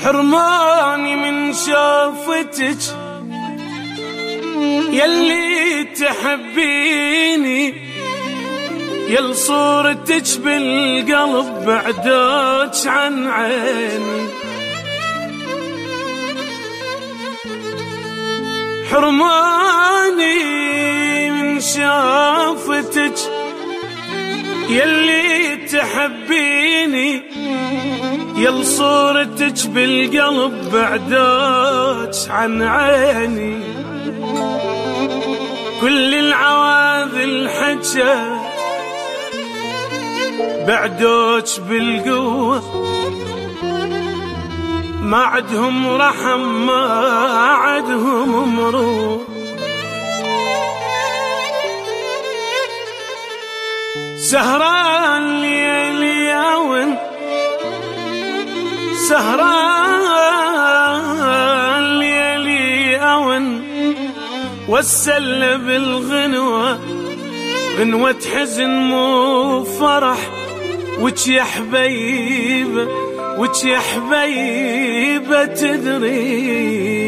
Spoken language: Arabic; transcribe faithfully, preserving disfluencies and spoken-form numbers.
حرماني من شوفتك يلي تحبيني، يل صورتك بالقلب بعدوك عن عيني. حرماني من شوفتك يلي تحبيني، يل صورتك بالقلب بعدوك عن عيني. كل العواذل حجة بعدوك بالقوة، ما عدهم رحم ما عدهم مروء. سهران ليلي ياون سهران ليلي ياون والسل بالغنوة، غنوة حزن مو فرح. وش يا حبيبة وش يا حبيبة تدري